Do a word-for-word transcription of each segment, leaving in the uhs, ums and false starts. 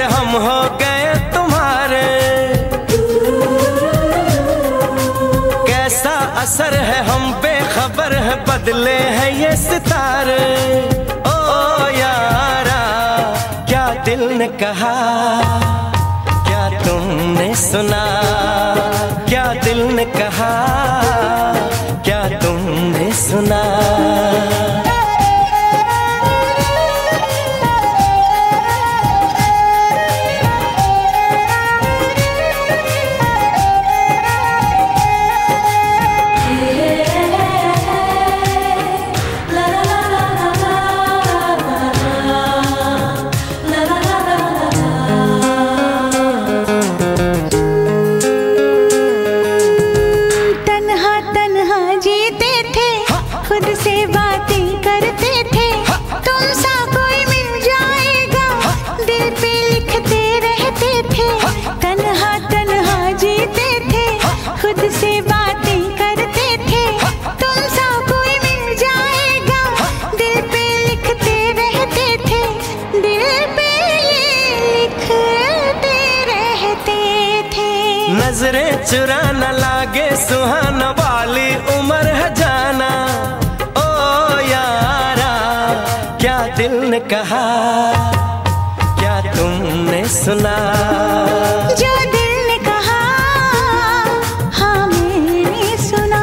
हम हो गए तुम्हारे। कैसा असर है हम बेखबर है, बदले हैं ये सितारे। ओ यारा क्या दिल ने कहा, क्या तुमने सुना, क्या दिल ने कहा, क्या तुमने सुना। खुद से बातें करते थे, तुम सा कोई मिल जाएगा, दिल पे लिखते रहते थे। तन्हा तन्हा जीते थे, खुद से बातें करते थे, तुम सा कोई मिल जाएगा, दिल पे लिखते रहते थे, दिल पे लिखते रहते थे। नजरें चुरा न लागे सुहाना वाली उम्र है जाना। क्या दिल ने कहा, क्या तुमने सुना, जो दिल ने कहा हाँ मैंने सुना।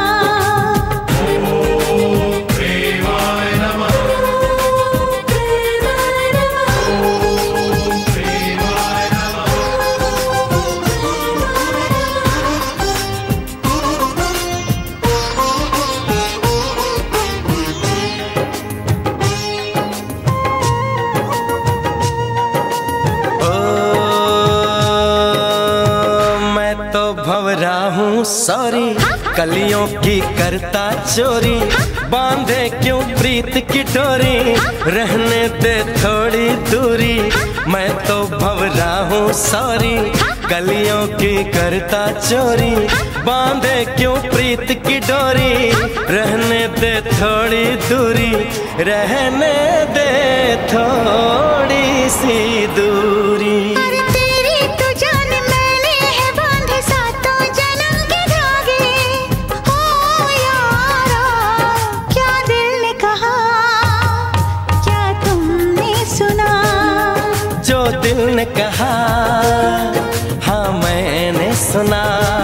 भंवरा हूँ सॉरी, कलियों की करता चोरी, बांधे क्यों प्रीत की डोरी, रहने दे थोड़ी दूरी। मैं तो भंवरा हूँ सॉरी, कलियों की करता चोरी, बांधे क्यों प्रीत की डोरी, रहने दे थोड़ी दूरी, रहने दे थोड़ी सी दूरी। जो दिल ने कहा हाँ मैंने सुना।